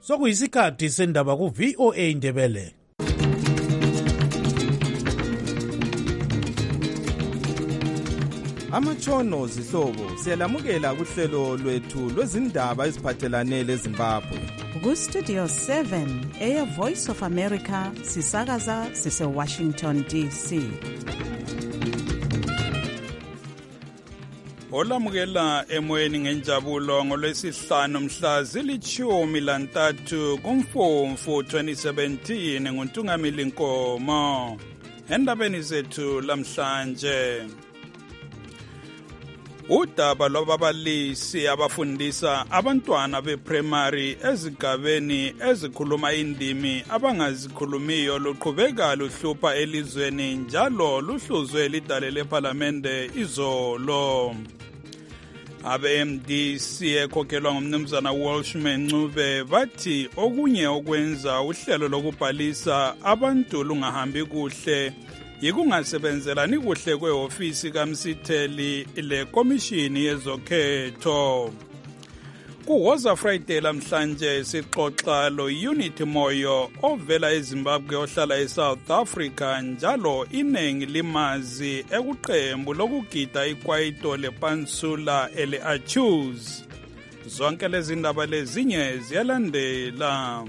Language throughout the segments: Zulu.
Sokuyisikhathi sendaba ku-VOA Indebele. Amatshono zihlobo siyalamukela kuhlelo lwethu lwezindaba eziphathelane leZimbabwe. Ku-Studio 7 Air Voice of America sisakaza sise-Washington DC. Olamukela emoyeni ngenjabulo ngolwesihlanu mhla zili-13 kuMfumfu 2017 nguNtungamili Nkomo. Endabeni zethu lamhlanje, udaba lwababalisi abafundisa abantwana be-primary ezigabeni ezikhuluma indimi abangazikhulumiyo luqhubeka luhlupha elizweni njalo luhluzwe lidale lephalamende izolo. Abe-MDC ekhokhelwa ngumnumzana Walshman Ncube bathi okunye okwenza uhlelo lokubhalisa abantu lungahambi kuhle yikungasebenzelani kuhle kwehofisi kaMsitheli lekomishini yezokhetho. Kuwoza Friday lamhlanje sixoxa lo-Unity Moyo ovela eZimbabwe ohlala eSouth Africa njalo iningi limazi ekuqembu lokugida ikwaito lepansula ele-Achus. Zonke lezi ndaba lezinye ziyalandela.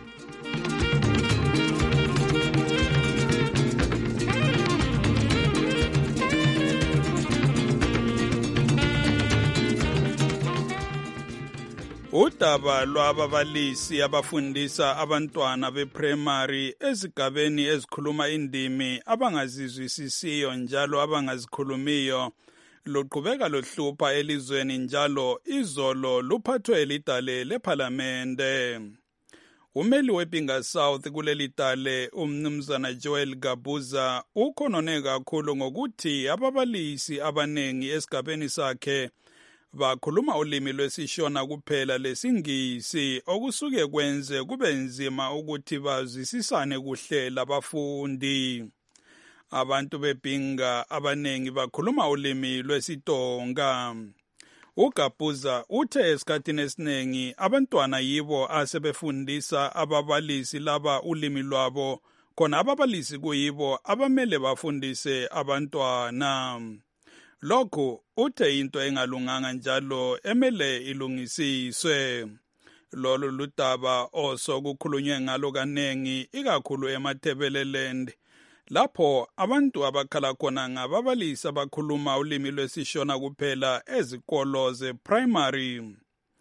Udaba lwababalisi abafundisa abantwana be-primary ezigabeni ezikhuluma indimi abangazizwisisiyo njalo abangazikhulumiyo luqhubeka luhlupha elizweni njalo izolo luphathwe lidale lephalamende. Umeli wePinga South kuleli dale umnumzana Joel Gabuza ukhonone kakhulu ngokuthi ababalisi abanengi esigabeni sakhe bakhuluma ulimi lwesishona kuphela lesingisi okusuke kwenze kube nzima ukuthi bazwisisane kuhle labafundi. Abantu bePinga abanengi bakhuluma ulimi lwesiTonga. uGabuza uthe esikhathini esiningi abantwana yibo asebefundisa ababalisi laba ulimi lwabo khona ababalisi kuyibo abamele bafundise abantwana. Lokhu uthe into engalunganga njalo emele ilungisiswe. Lolu ludaba osokukhulunywe ngalo kanengi ikakhulu eMatabeleland lapho abantu abakhala khona ngababalisi abakhuluma ulimi lwesishona kuphela ezikolo ze-primary.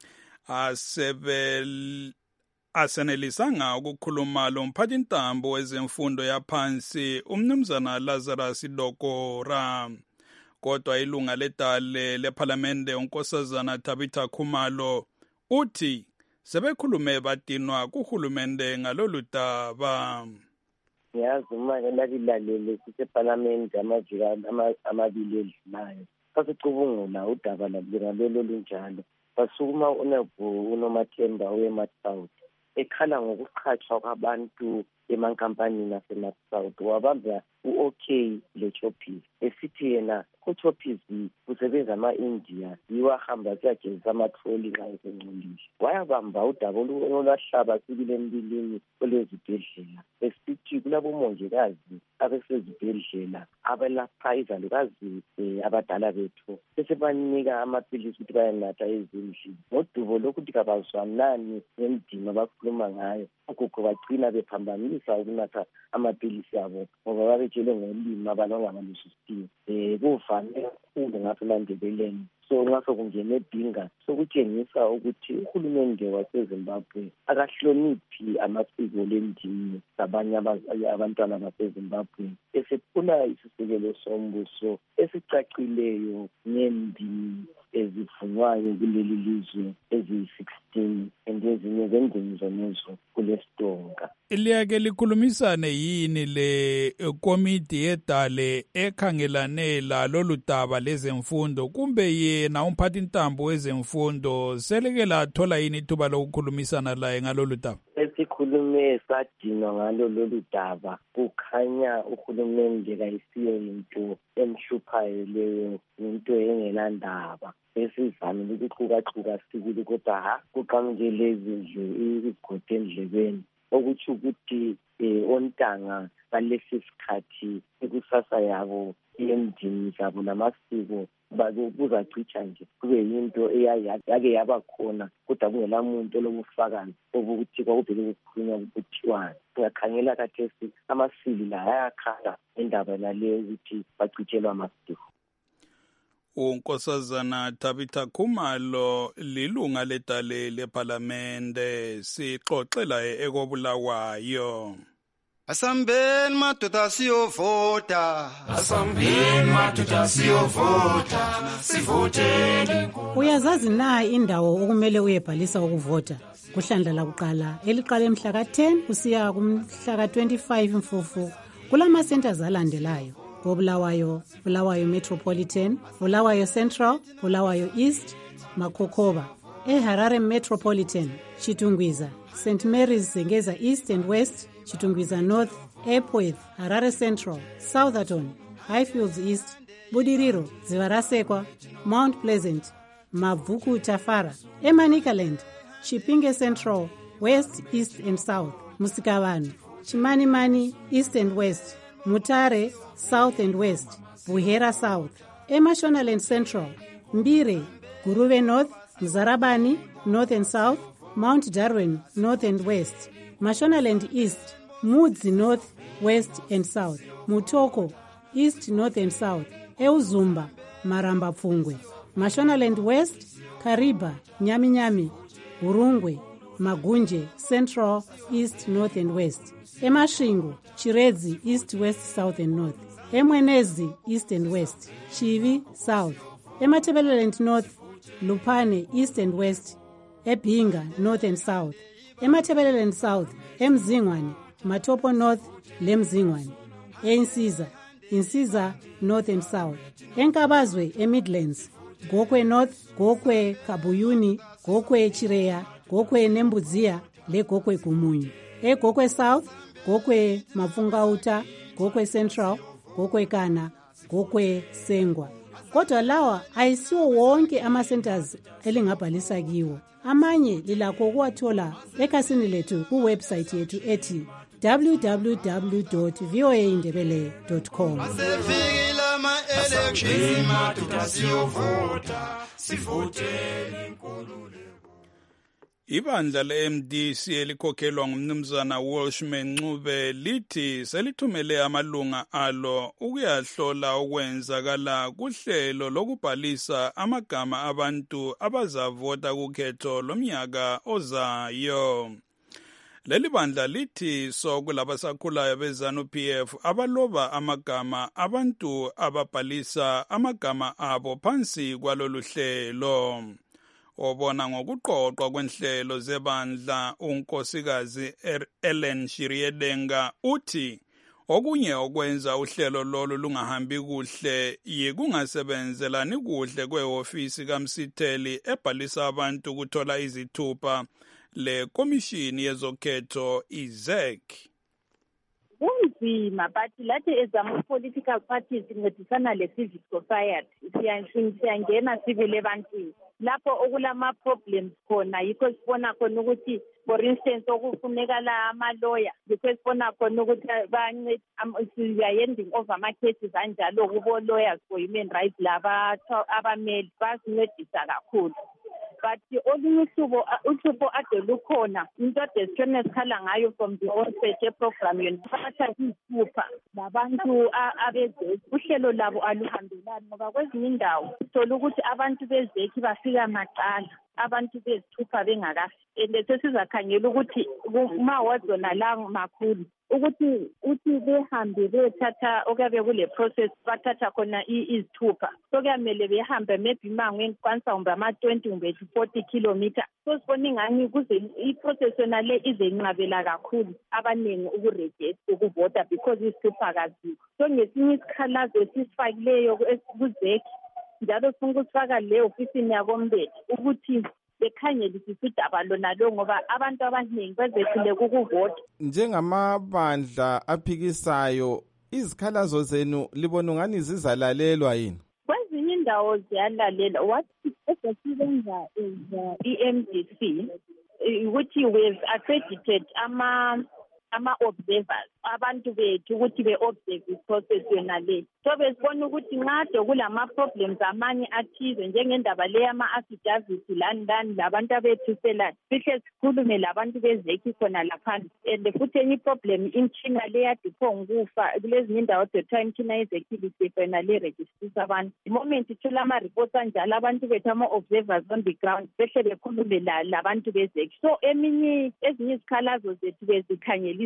Asenelisanga ukukhuluma lo mphathintambo wezemfundo yaphansi umnumzana Lazarus Dokora. Kodwa ilunga ledale lephalamende unkosazana Tabitha Khumalo uthi sebekhulume badinwa kuhulumende ngalolu daba. Ngiyazi uma lalilalele sisephalamende amaviki amabili edlulayo sasicubungula udaba lalo lunjalo basukuma uNomathemba we-South ekhala ngokuqhatshwa kwabantu emankampanini ase-South wabamba u-OK leChoppies esithi yena uChoppies usebenza ama-India yiwo ahamba kuyagezisa amatroli nxa esengcolile. Wayabamba udaba olwahlaba sibili embilini olwezibhedlela esithi kulabomongikazi abesezibhedlela abelapha izalukazi abadala bethu besebanika amaphilisi ukuthi bayanatha ezindlini ngodubo lokuthi kabazwanani ngendima abakhuluma ngayo. Ugogo bagcina bephambanisa ukunatha amaphilisi abo ngoba babetshelwe ngolimi abangabalwisisiyo. Kuvame kakhulu ngapha eMandebeleni. So nxa sokungena eBinga sokutshengisa ukuthi uhulumende waseZimbabwe akahloniphi amasiko lendimi zabanye abantwana baseZimbabwe esephula isisekelo sombuso esicacileyo ngendimi ezifunwayo kuleli lizwe eziyi-16 ezinye zendimi zonezo kulesitonga. Liyake likhulumisane yini le komiti yedale ekhangelane lolu daba lezemfundo kumbe yena umphathintambo wezemfundo seleke lathola yini ithuba lokukhulumisana laye ngalolu daba? Esikhulume sadinwa ngalo lolu daba kukhanya uhulumende kayisiyo into emhluphayo leyo into engelandaba. Esivamile ukuxukaxuka sibili kodwa kuqamukele izigodi endlebeni, okuthi ukuthi ontanga balesi sikhathi ikusasa yabo endini zabo namasiko kuzacitsha nje kube yinto yake yaba khona kodwa kungela muntu olobufakazi obukuthi kwakubheke kukhulunywa ukuthiwani. Singakhangela kathesi amasili la ayakhala indaba naleyo ukuthi bacitshelwa amasiko. uNkosazana Tabitha Khumalo lilunga ledale leParlamente sixoxela ekobulawayo. Asambeni madoda siyovota, asambeni madoda siyovota, sivoteni. Uyazazi na indawo okumele uyebhalisa ukuvota? Kuhlandla lakuqala eliqala emhla ka-10 kusiya kumhla ka-25 Mfufu kulama centers alandelayo: Bulawayo, Bulawayo Metropolitan, Bulawayo Central, Bulawayo East, Makokoba. Harare Metropolitan, Chitungwiza, St. Mary's Zengeza East and West, Chitungwiza North, Epworth, Harare Central, Southerton, Highfields East, Budiriro, Zivarasekwa, Mount Pleasant, Mavuku Tafara, Emanikaland, Chipinge Central, West, East and South, Musikavani, Chimanimani East and West, Mutare South and West, Buhera South, Emashonaland Central, Mbire, Guruve North, Mzarabani North and South, Mount Darwin North and West, Mashonaland East, Mudzi North, West and South, Mutoko East, North and South, Euzumba, Maramba Pfungwe, Mashonaland West, Kariba, Nyami, Urungwe, Magunje, Central, East, North and West, Emashingo, Chiredzi, East, West, South and North, Emwenezi, East and West, Chivi, South, Ematebeleland North, Lupane, East and West, Ebinga, North and South, Ematebeleland South, Emzingwane, Matopo North, Lemzingwane, Insiza, North and South, Enkabazwe, Midlands, Gokwe North, Gokwe Kabuyuni, Gokwe Chireya, Gokwe Nembuzia, Le Gokwe Kumunyi, Gokwe South, Gokwe Mafungauta, Gokwe Central, Gokwe Kana, Gokwe Sengwa. Kodwa lawa ayisiwo wonke ama-centers elingabhalisa kiwo. Amanye lilakho ukuwathola ekhasini lethu kuwebsite yethu ethi www.voaindebele.com. asefikile ama-elections madoda siyovota, sivoteni inkululeko. Ibandla le-MDC elikhokhelwa ngumnumzana Welshman Ncube lithi selithumele amalunga alo ukuyahlola okwenzakala kuhlelo lokubhalisa amagama abantu abazavota kukhetho lomnyaka ozayo. Leli bandla lithi sokulabasakhulayo beZANU-PF abaloba amagama abantu ababhalisa amagama abo phansi kwalolu hlelo. Obona ngokuqoqwa kwenhlelo zebandla unkosikazi Ellen Shiriedenga uthi okunye okwenza uhlelo lolu lungahambi kuhle yikungasebenzelani kuhle kwehofisi kaMsitheli ebhalisa abantu kuthola izithupha le komishini yezokhetho iZEC. Kunzima but lathi ezamu-political parties sincedisana le-civic society siyangena sibile ebantwini lapho okulama-problems khona yikho sibona khona ukuthi for instance okufunekala ama-lawyer yikho sibona khona ukuthi we are handing over ama-cases anjalo kubo-lawyers for human rights laba abameli basincedisa kakhulu. But olunye uhlupho ade lukhona into ade sithona sikhala ngayo from the onset yeprogram yoniphatha izithupha labantu abezeki uhlelo labo aluhambelani ngoba kwezinye indawo sithola ukuthi abantu bezeki bafika maqala abantu bezithupha bengakafiki and sesizakhangela ukuthi uma wazona la makhulu ukuthi behambe bethatha okuyabe kule process bathatha khona izithupha so kuyamele behambe maybe mangweni kwanisa kumbe ama-20 kumbe 40 kilometer so sibona ingani kuze i-process yona le izenqabela kakhulu abaningi ukurejista ukuvota because izithupha kazikho so ngesinye isikhalazo esisifakileyo kuzeki njalo sifuna ukusifaka le ofisini yakombele ukuthi bekhangelisisa udaba lona lo ngoba abantu abaningi bezehlule ukuvota. Njengamabandla aphikisayo izikhalazo zenu libona ngani zizalalelwa yini? Kwezinye indawo ziyalalelwa. What esisebenza is i-MDC ukuthi we've accredited ama-observers abantu bethu ukuthi be-observe i-process yona le. So besibona ukuthi nxa kulama-problems amanye athize njengendaba le yama-affidavit lani labantu abethuselayo sihle sikhulume labantu bezeki khona laphandle. And futhi enye problem imtshina le yadiphonga ukufa kulezinye indawo kuthiwa imtshina yezekilisi yona le registrisa abantu. The moment ithola ama-reports anjalo abantu bethu ama-observers on the ground behle bekhulume labantu bezeki. So ezinye izikhalazo zethu bezikhangelisisa.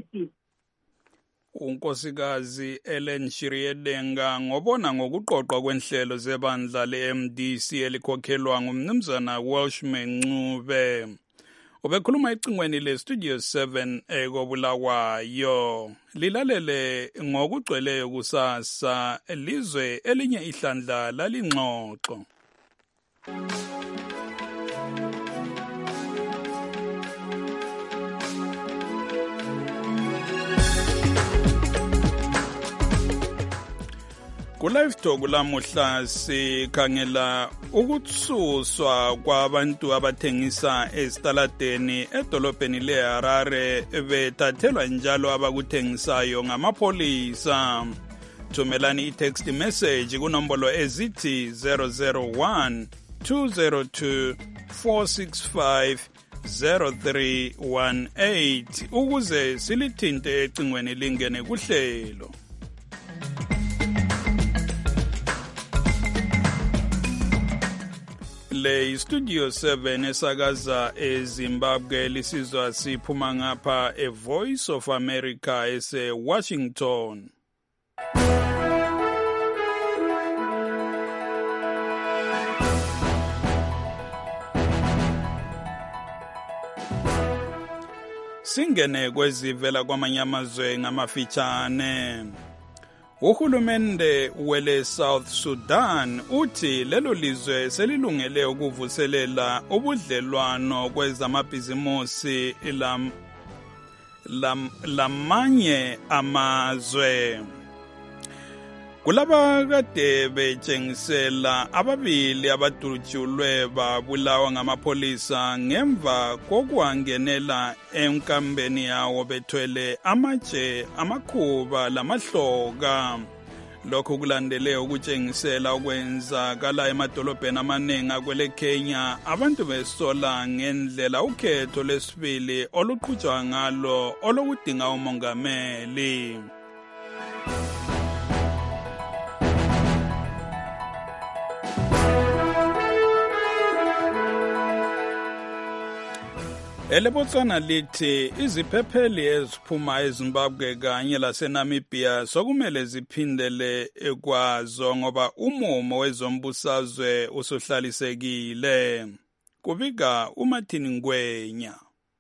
uNkosikazi Ellen Shiriedenga ngobona ngokuqoqwa kwenhlelo zebandla le-MDC elikhokhelwa ngumnumzana Welshman Ncube. Ubekhuluma ecingweni le-Studio 7 ekobulawayo. Lilalele ngokugcweleyo kusasa lizwe elinye ihlandla lalingxoxo. Ku-Live Talk lamuhla sikhangela ukutsuswa kwabantu abathengisa esitaladeni edolobheni leHarare bethathelwa njalo abakuthengisayo ngamapholisa. Thumelani i-text message kunombolo ezithi 001 202 465 0318 ukuze silithinte ecingweni lingene kuhlelo. Le Studio 7 esakaza eZimbabwe lisizwa siphuma ngapha eVoice of America ese-Washington. Singene kwezivela kwamanye amazwe ngamafitshane. Uhulumende wele South Sudan uthi lelo lizwe selilungele ukuvuselela ubudlelwano kwezamabhizimusi lamanye amazwe. Kulaba kade betshengisela ababili abadutshulwe babulawa ngamapholisa ngemva kokwangenela enkambeni yawo bethwele amatshe amakhuba lamahloka. Lokho kulandele ukutshengisela okwenzakala emadolobheni amaningi akwele Kenya abantu besola ngendlela ukhetho lesibili oluqhutshwa ngalo olokudinga umongameli. Elebotswana lithi iziphepheli eziphuma eZimbabwe kanye laseNamibia sokumele ziphindele ekwazo ngoba umumo wezombusazwe usuhlalisekile. Kubika uMartin Ngwenya.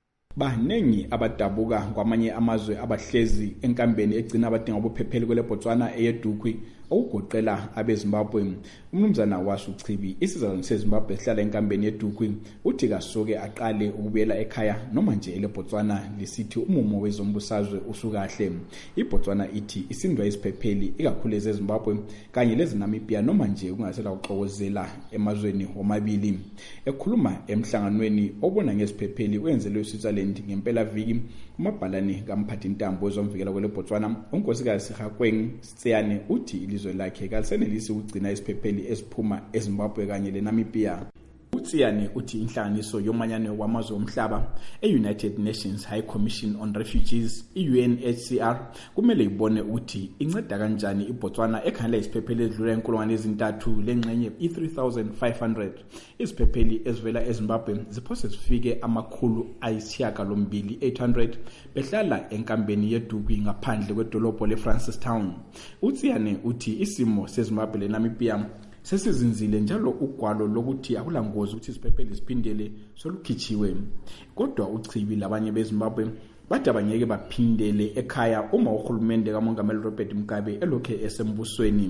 Baningi abadabuka kwamanye amazwe abahlezi enkambeni egcina abadinga ubuphepheli kweleBotswana eyeDukwi okugoqela abeZimbabwe. Umnumzana wasuchibi isizalwane seZimbabwe esihlala enkambeni yeDukwi uthi kasoke aqale ukubuyela ekhaya noma nje eleBotswana lisithi umumo wezombusazwe usukahle. iBotswana ithi isindwa isiphepheli ikakhulu eZimbabwe kanye leZinamibia noma nje kungasela uxokozela emazweni omabili. Ekhuluma emhlanganweni obona ngesiphepheli wenzelwe eSwitzerland ngempela viki umabhalane kamphathintambo wezomvikela kweleBotswana uNkosikazi Sihakweng Siyane uthi ilizwe lakhe kalisenelisi ukugcina isiphepheli esiphuma eZimbabwe kanye leNamibia. uSiyane uthi inhlanganiso yomanyano wamazwe omhlaba eUnited Nations High Commission on Refugees UNHCR kumele ibone ukuthi inceda kanjani iBotswana ekhangela isiphepheli edlula inkulungwane ezintathu lengxenye i-3500 isiphepheli ezivela eZimbabwe ziphose zifike amakhulu ayisishiyagalombili 800 behlala enkambeni yeDukwi ngaphandle kwedolobho leFrancistown. uSiyane uthi isimo seZimbabwe leNamibia sesizinzile njalo ugwalo lokuthi akulangozi ukuthi isiphepheli siphindele solukhitshiwe. Kodwa uchibi labanye beZimbabwe bathi abangeke baphindele ekhaya uma uhulumende kaMongameli Robert Mugabe elokhe esembusweni.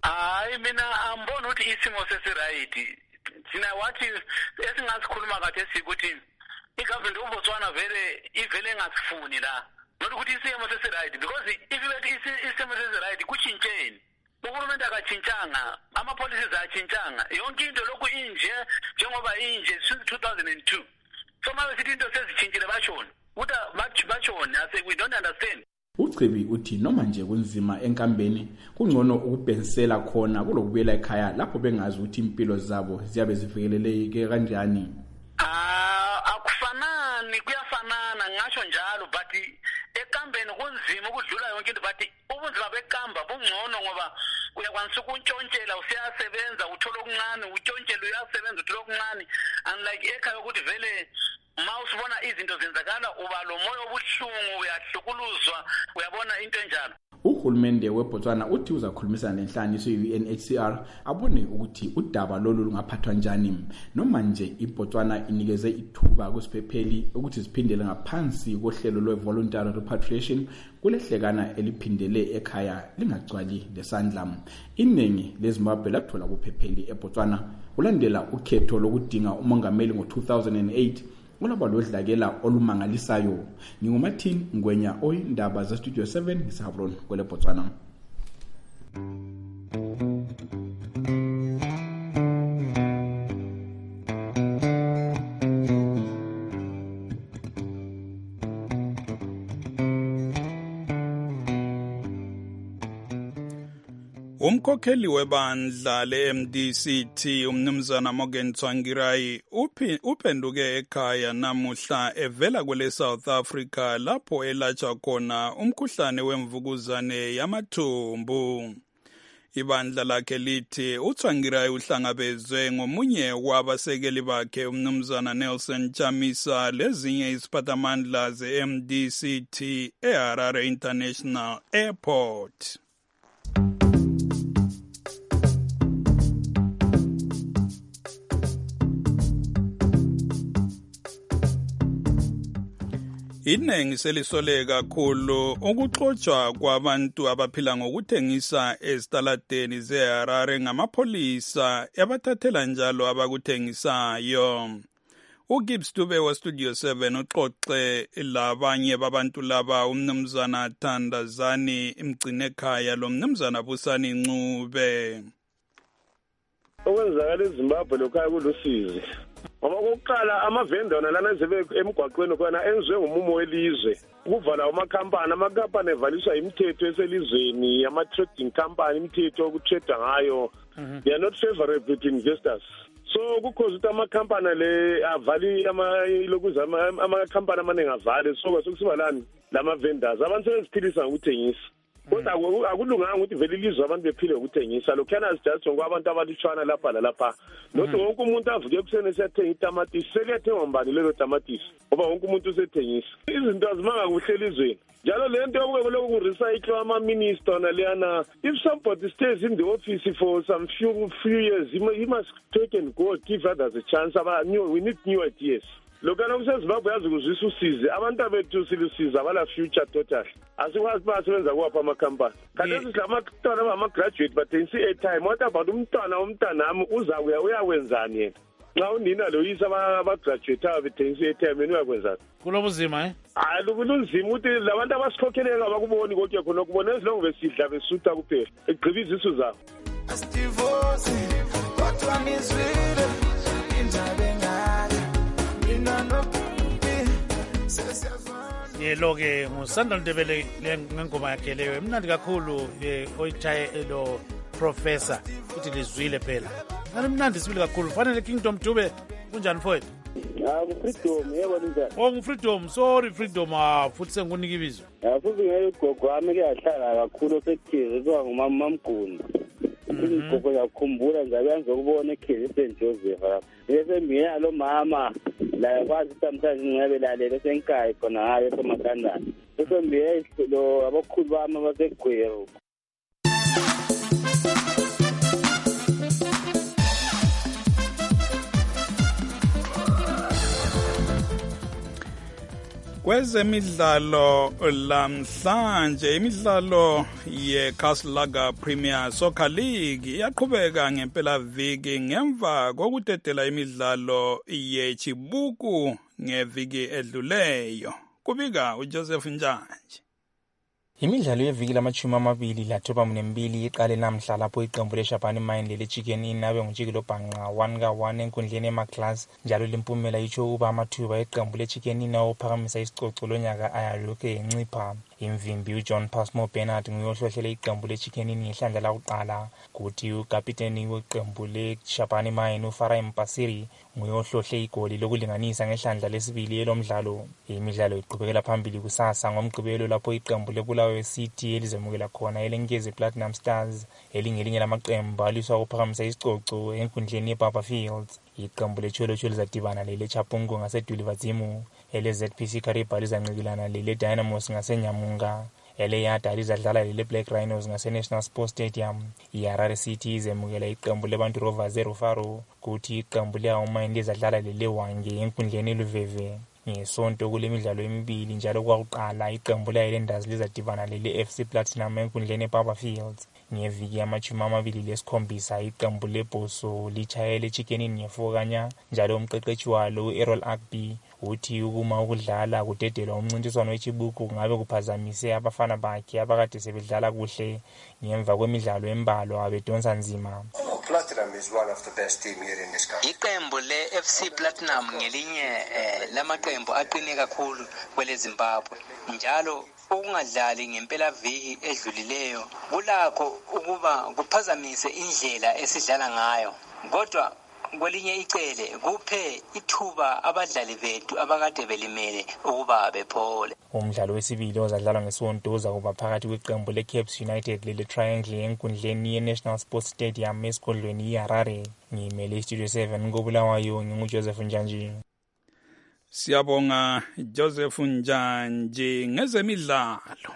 Mina ambona ukuthi isimo sesiright. Thina wathi esingasikhuluma kade sikuthi igovernment uBotswana ivele engasifuni la. Not ukuthi isimo sesiright because if isimo sesiright kuchintsheni. Uhulumende akachintshanga, ama-policies achintshanga, yonke into lokhu inje njengoba inje since 2002. so manje sithi into sezitshintshile bashona ukuthi bashona ase we don't understand. Uchibi uthi noma nje kunzima enkambeni kungcono ukubhensela khona kulokubuyela ekhaya lapho bengazi ukuthi impilo zabo ziyabe zivikeleleke kanjani. Akufanani kuyafanana ngasho njalo but ekambeni kunzima ukudlula yonke into but ubunzima bekamba bungcono ngoba uyakwanisa ukuntshontshela usiyasebenza uthola okuncane untshontshelwe uyasebenza uthola okuncane unlike ekhaya ukuthi vele mawusibona izinto zenzakala uba lo moyo obuhlungu uyahlukuluzwa uyabona into enjalo. Uhulumende weBotswana uthi uzakhulumisana nenhlangano ye-UNHCR abone ukuthi udaba lolu lungaphathwa njani noma nje iBotswana inikeze ithuba kusiphepheli ukuthi siphindele ngaphansi kohlelo lwe-voluntary repatriation kulehlekana eliphindele ekhaya lingagcwali lesandla. Iningi leZimbabwe lathola kuphepheli eBotswana kulandela ukhetho lokudinga umongameli ngo-2008 ulaba lodlakela olumangalisayo. NginguMartin Ngwenya oyindaba za Studio 7 ngisahabron kwele Botswana. Umkhokheli webandla le-MDCT umnumzana Morgan Tsvangirai uphenduke ekhaya namuhla evela kwele South Africa lapho elatshwa khona umkhuhlane wemvukuzane yamathumbu. Ibandla lakhe lithi uTsvangirai uhlangabezwe ngomunye wabasekeli bakhe umnumzana Nelson Chamisa lezinye iziphathamandla ze-MDCT eHarare International Airport. Inengi selisole kakhulu ukuxotsha kwabantu abaphila ngokuthengisa ezitaladeni zeHarare ngamapholisa abathathela njalo abakuthengisayo. uGibbs Dube wa Studio 7 uxoxe labanye babantu laba umnumzana Thandazani imgcinekhaya lo mnumzana Busani Ncube. Okwenzakala eZimbabwe lokhaya kulusizi. Ngoba kokuqala amavendor lana ezebe emgwaqweni khona enziwe ngumumo welizwe. Ukuvala amakhampani evaliswa imithetho eselizweni ama-trading company imithetho okutrade ngayo. They are not favorable to investors. So kukhoza ukuthi amakhampani le avali amakhampani amaningi avale so kwasekusiba lani lama vendors abantu sebeziphilisa ngokuthengisa. Kodwa akulunganga ukuthi vele ilizwe abantu bephile ngokuthengisa lokhana just ngoba abantu abalutshwana lapha lalapha nothi wonke umuntu avuke ekuseni siyathenga itamatisi sekethenga mbani lelo tamatisi ngoba wonke umuntu usethengisa izinto azimanga kuhle elizweni njalo lento yokuloku kurecycle ama-minister naleyana if somebody stays in the office for some few years he must take and go give others a chance. We need new ideas. Lokana kuseZimbabwe yazi kuzwisa usize abantu abethu silusiza abala future total asikwazi basebenza kwapha amakhampani kanti silamatwana bama-graduate bathengisa i-airtime what about umntanami uzakuya uyakwenzani yena nxa unina loyisa abagraduate abethengisa i-airtime yena uyakwenzani kulobuzima hayi kulunzima ukuthi labantu abasikhokheleyo abakuboni konke khona kubona ezilongo besidla besutha kuphela egqiba izisu zabo asidivorce kodwa ngizwile indaba engaka Yelo-ke nguSandra Ndebele ngengoma yakhe leyo emnandi kakhulu oyithaye lo professor uthi lizwile phela mnandi sibili kakhulu fanele Kingdom Dube kunjani mfowethu? Freedom yebo njani? Freedom sorry Freedom futhi sengunika ibizo. Futhi ngegogo wami ke yahlala kakhulu sekuthize ngumama Mguni. Igogo yakukhumbula njalo yanze ukubona ekhezi St Joseph lapha. Bese mina lo mama la kwazi sometimes ngebe lalela senkayi khona hayi esemakandani. Bese mbiye lo abakhulu bami basegwero. Kwezemidlalo lamhlanje imidlalo yeCastle Lager Premier Soccer League iyaqhubeka ngempela viki ngemva kokudedela imidlalo yeChibuku ngeviki edluleyo kubika uJoseph Njanje. Imidlalo yeviki lama-22 la-32 iqale namhla lapho iqembu leShabani Mine le-Chicken Inn abe ngujikelo bhanqa 1-1 enkundleni eMaclass, njalo lempumela itsho ukuba amathuba eqembu le-Chicken Inn awophakamisa isicoco lonyaka ayalokhu encipha. Imvimbi uJohn Passmore Bernard nguye ohlohlele iqembu le-Chicken Inn ngehlandla lakuqala, kuthi ukapiteni weqembu le-Shabani Mine uFarai Mpasiri nguye ohlohle igoli lokulinganisa ngehlandla lesibili elomdlalo. Imidlalo iqhubekela phambili kusasa ngoMgqibelo lapho iqembu leBulawayo City elizemukela khona eLenkezi Platinum Stars elingelinye lamaqembu aliswa ukuphakamisa isicoco enkundleni yeBaba Fields. Iqembu leCholo lizadibana leleChapungu ngaseDulivazimu, ele-ZPC Kariba lizanqikilana lele-Dynamos ngaseNyamunga, ele-Yada lizadlala lele-Black Rhinos ngase-National Sports Stadium. iHarare City izemukela iqembu leBantu Rovers eRufaro, kuthi iqembu le-Aumine lizadlala lele-Hwange enkundleni eLuveve. Ngesonto kule midlalo emibili njalo kwakuqala iqembu le-Highlanders lizadibana lele-FC Platinum enkundleni eBaba Fields. Ngeviki yama-27 iqembu leBhoso litshayele Chicken Inn ngefokanya, njalo umqeqeshi walo u-Errol Agby uthi ukuma ukudlala kudedelwa umncintiswano wechibuku kungabe kuphazamise abafana bakhe abakade sebedlala kuhle ngemva kwemidlalo embalwa abedonsa nzima. Platinum is one of the best team here in this country. Iqembu le-FC Platinum ngelinye lamaqembu aqine kakhulu kwele Zimbabwe. Njalo ukungadlali ngempela viki edlulileyo kulakho ukuba kuphazamise indlela esidlala ngayo. Kodwa kwelinye icele kuphe ithuba abadlali bethu abakade belimele ukuba bephole. Umdlalo wesibili ozadlalwa ngesonto uzakuba phakathi kweqembu le-Caps United lele-Triangle enkundleni ye-National Sports Stadium esigodlweni iHarare. Ngimele iStudio 7 koBulawayo, nginguJoseph Njanji. Siyabonga Joseph Njanji ngezemidlalo.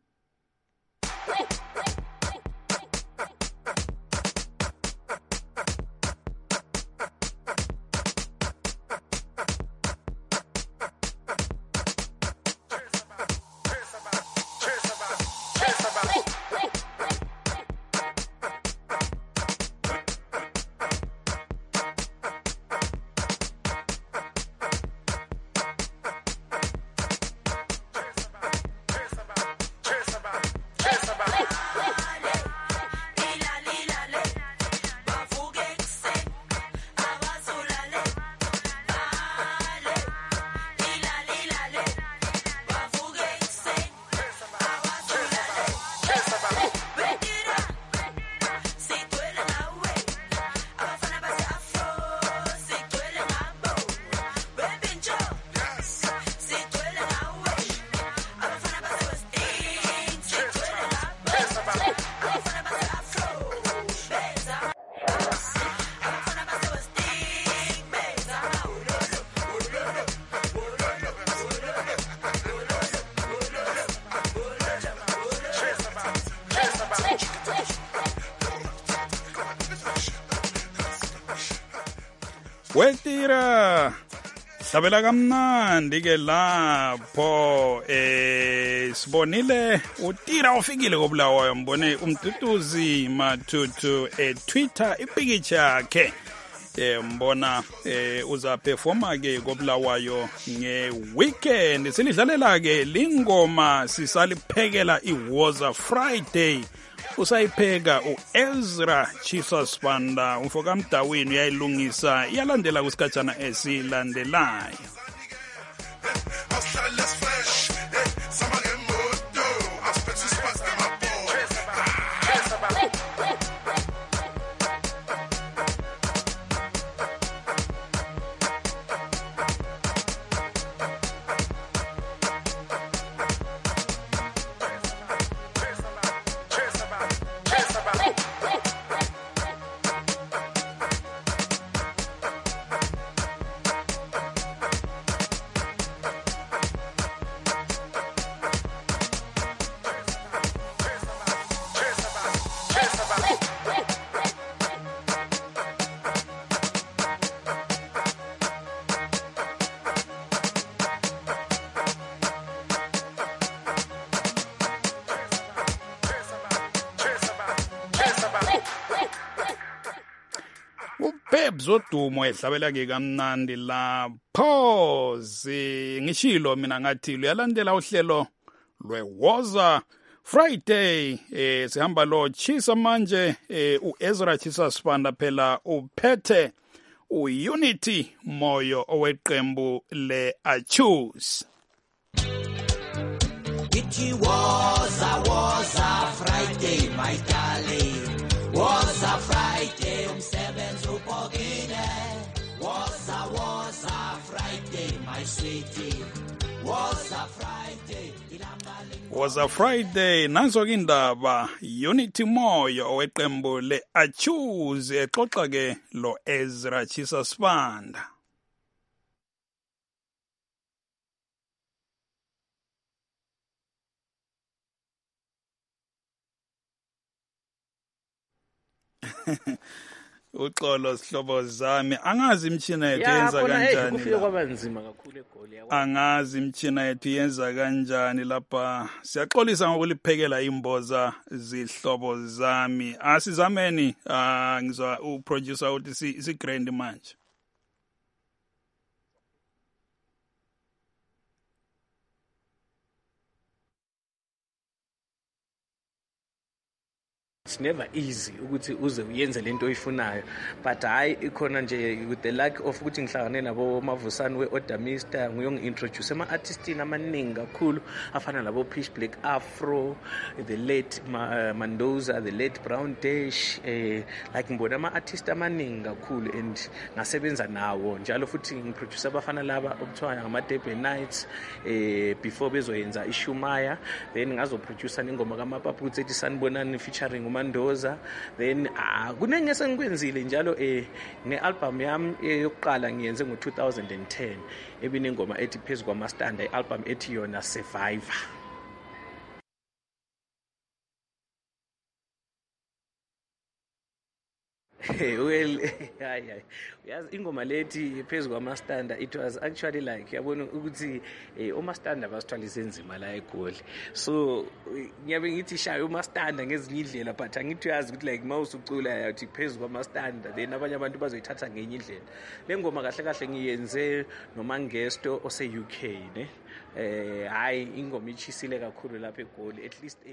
Wetira hlabela kamnandi ke lapho sibonile utira ofikile koBulawayo, mbone umduduzi Matutu Twitter ipicture yakhe mbona uza performa ke koBulawayo ngeweekend. Silidlalela ke lingoma sisaliphekela iWoza Friday, usayipheka uEzra Jesus Banda, umfoka Mdawini uyayilungisa, iyalandela kusikhatshana esilandelayo. Zodumo ehlabela ke kamnandi lapho ngishilo mina ngathi luyalandela uhlelo lweWoza Friday sihamba lo Chisa manje uEzra Chisa Sibanda phela uphethe uUnity Moyo oweqembu leAchoose. It was a Friday, my darling. Was a Friday, umsebenzi upokile. Was a Friday, my sweetie. Was a Friday. Was a Friday, nanzo indaba Unity Moyo oweqembu leAchoose exoxa ke lo Ezra Chisa Sibanda. Uxolo sihlobo zami angazi imtshina yethu yenza kanjani kufike kwabanzima kakhulu egoli angazi imtshina yethu yenza kanjani lapha siyaxolisa ngokuliphekela imboza zihlobo zami asizameni ngizwa uproducer uthi isi grand manje It's never easy ukuthi uze uyenze lento oyifunayo but hayi ikhona nje with the luck of ukuthi ngihlangane nabo Mavusani weOdamista ngiyongi-introduce ama-artistini amaningi kakhulu afana nabo Pitch Black Afro, the late Mandoza, the late Brown Dash like ngibona ama-artist amaningi kakhulu and ngasebenza nawo njalo futhi ngiproduce abafana laba okuthiwa ngama-Durban Nights before bezoyenza iShumaya then ngazoproduce ingoma kaMapaputsi ethi Sanibonani featuring Mandoza then kunengese ngikwenzile njalo ne-album yami yokuqala ngiyenze ngo-2010 ebinengoma ethi phezu kwamastanda i-album ethi yona Survivor. Well yazi ingoma lethi phezu kwamastanda it was actually like yabona ukuthi omastanda basithwalise enzima la eGoli so ngiyabe ngithi shaya omastanda ngezinye indlela but angithi uyazi ukuthi like mawusucula yathi phezu kwamastanda then abanye abantu bazoyithatha ngenye indlela le ngoma kahle kahle ngiyenze noMangesto ose UK ne hayi ingoma ichisile kakhulu lapha eGoli at least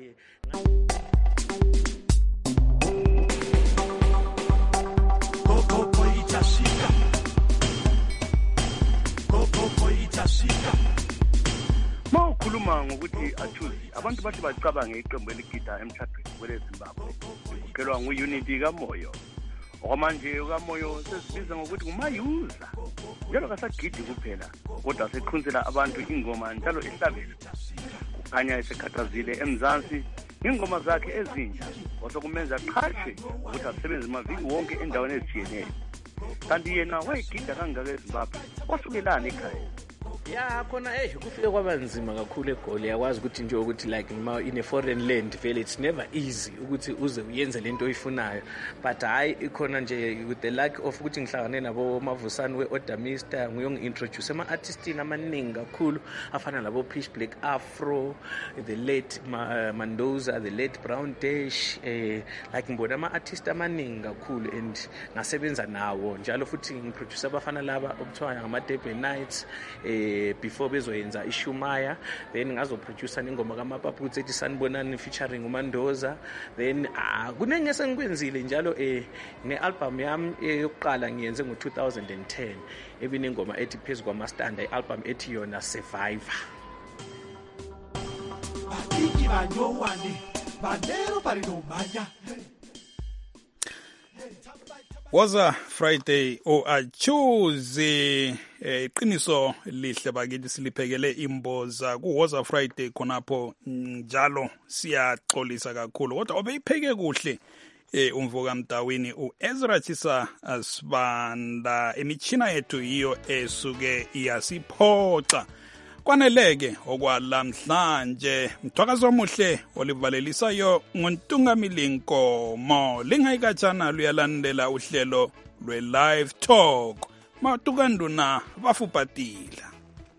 Mawukhuluma ngokuthi Achoose abantu bathi bacabange iqembu eligida emshadweni kweleZimbabwe kugelwa nguUnity kaMoyo okwamanje kaMoyo sesibiza ngokuthi ngumayuza njalo kasagidi kuphela kodwa seqhunzela abantu ingoma njalo ehlabeni kukhanya esekhathazile eMzansi ingoma zakhe ezintsha osokumenza qhashe ukuthi asebenze maviki wonke endaweni ezitshiyeneyo kanti yena wayegida kangaka eZimbabwe wasukelana ekhaya ya khona kufike kwabanzima kakhulu eGoli yakwazi ukuthi nje ukuthi like in a foreign land vele it's never easy ukuthi uze uyenze lento oyifunayo but hayi ikhona nje with the luck of ukuthi ngihlangane nabo Mavusani weOdamista ngiyongi-introduce ama-artistini amaningi kakhulu afana nabo Pitch Black Afro, the late Mandoza, the late Brown Dash like ngibona ama-artist amaningi kakhulu and ngasebenza nawo njalo futhi ngiproduce abafana laba okuthiwa ngama-Durban Nights before bezoyenza iShumaya then ngazoproduce ingoma kaMapaputsi ethi Sanibonani featuring uMandoza then kunengese ngikwenzile njalo ne-album yami yokuqala ngiyenze ngo-2010 ebinengoma ethi phezu kwamastanda i-album ethi yona Survivor. Was a Friday Achoose iqiniso lihle bakithi siliphekele imboza ku was a Friday khonapho njalo siyaxolisa kakhulu kodwa obeyipheke kuhle umvuka Mdawini uEzra Chisa Sibanda emitshina yethu yiyo esuke iyasiphoxa kwaneleke okwalamhlanje mthwakazo omuhle olivalelisayo ngontungamili Nkomo lingayikatshana luyalandela uhlelo lwe-live talk matukanduna bafupatila.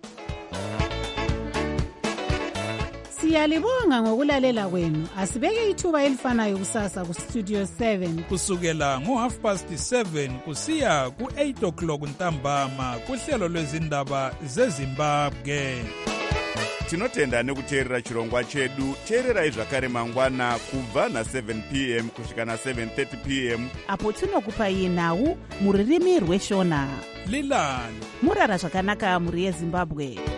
Siyalibonga ngokulalela kwenu. Asibeke ithuba elifanayo kusasa ku Studio 7 kusukela ngo7:30 kusiya ku8 o'clock ntambama kuhlelo lwezindaba zeZimbabwe. tinotenda nekuteerera chirongwa chedu. teererai zvakare mangwana kubva na7 p.m. kusvika na7:30 p.m. apo tinokupai nhau muririmi rweshona. lilani murara zvakanaka muri yezimbabwe.